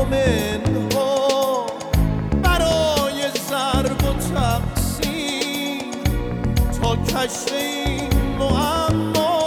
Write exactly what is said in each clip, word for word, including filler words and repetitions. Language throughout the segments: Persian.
منها برای ضرب و تقسیم تا کشف این معما.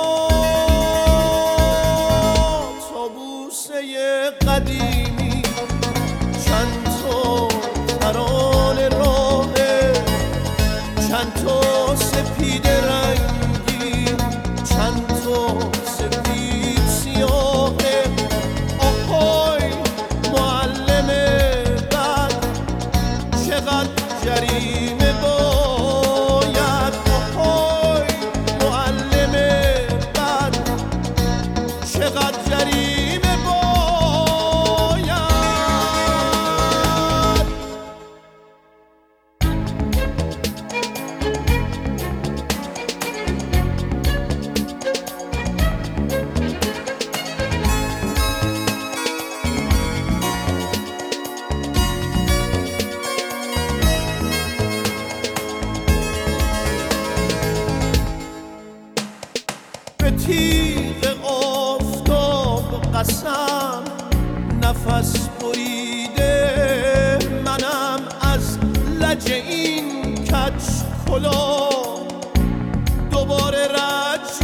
طاووسه قدیمی چند تا ترانه راهه، چند تا سپید رنگی، چند تا سفید سیاهه. آهای معلم بد چقدر جریمه باید، آهای معلم بد چقدر جریمه باید. به تیغ آفتاب قسم نفس بریده منم، از لج این کج کلاه دوباره رج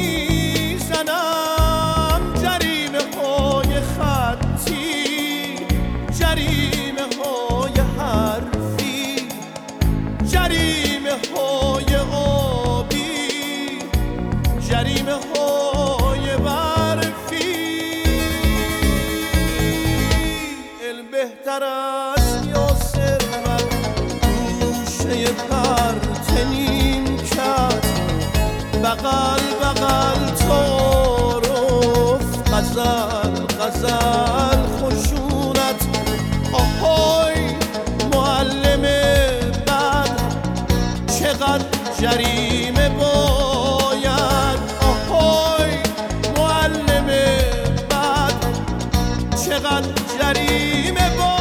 میزنم. جریمه های خطی، جریمه های حرفی، جریمه های آبی، جریمه های برفی. علم بهتر است یا ثروت، گوشه پرت نیمکت، بغل بغل تعارف، غزل غزل خشونت. آهای معلم بد چقدر جریمه باید، آهای معلم بد چقدر جریمه باید.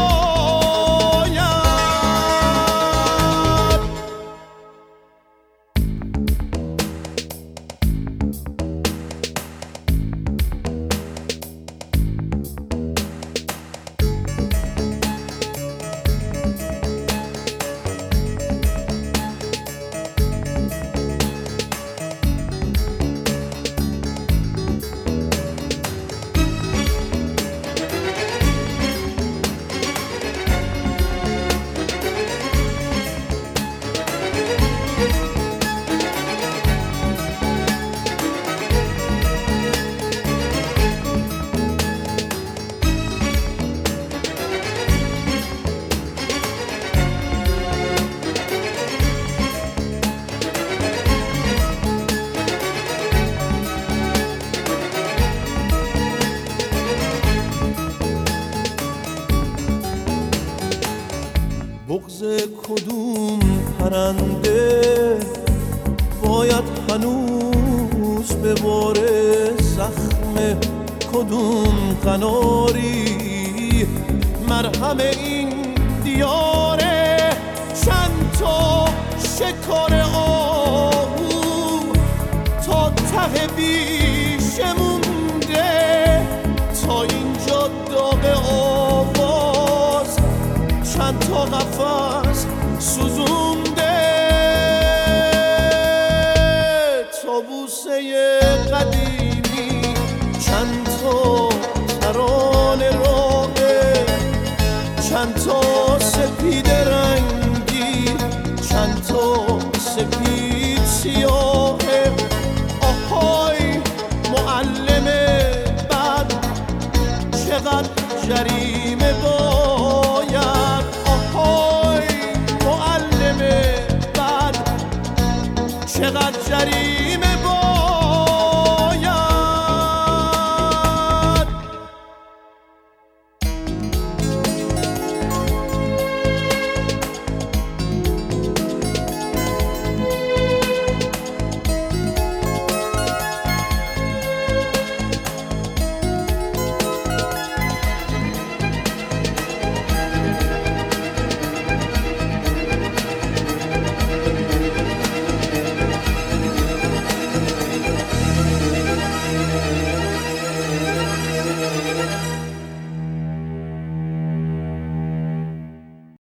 بغض کدوم پرنده باید هنوز به باره، زخم کدوم قناری مرهم این دیاره. چند تا شکار آهو تا ته بیشه مونده، تا اینجا داغ آواز چند تا قفس سوزونده. طاووسه قدیمی چند تا ترانه راهه، چند تا سپید رنگی، چند تا سپید سیاهه. آهای معلم بد چقدر جریمه باید، آهای معلم بد چقدر جریمه